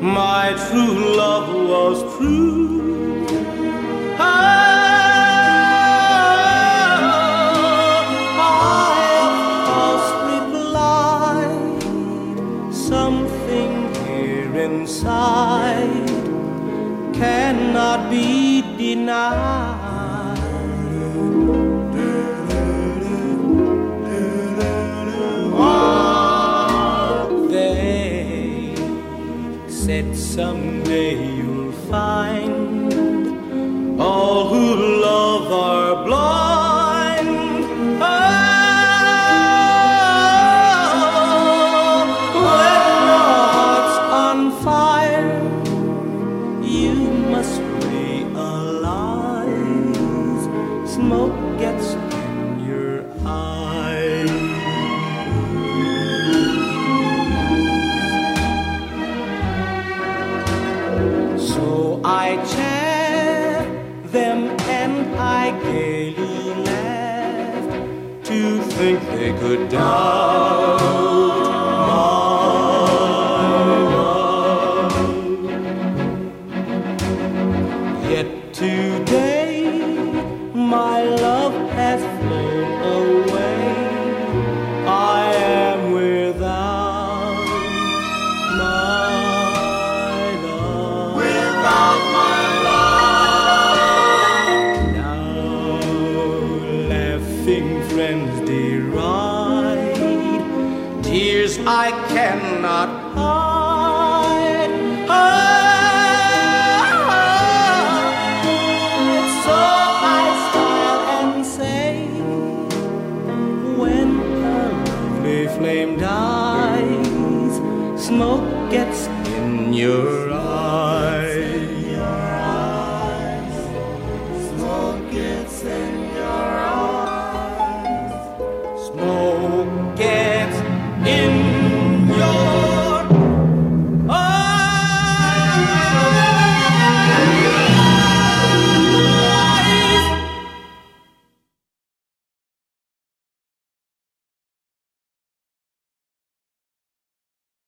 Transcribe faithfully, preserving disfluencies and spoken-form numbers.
my true love was true. Oh, I of course replied, something here inside cannot be denied. They said someday you'll find all who love are blind. Oh, when your heart's on fire, you must realize smoke gets in your eyes. So I chaffed them and I gaily laughed to think they could doubt my love. Yet today my love has flown away. I am without my love. Without my love. Now laughing friends deride, tears I cannot hide. Oh, so I smile and say, when a lovely flame dies, smoke gets in your eyes. Smoke gets in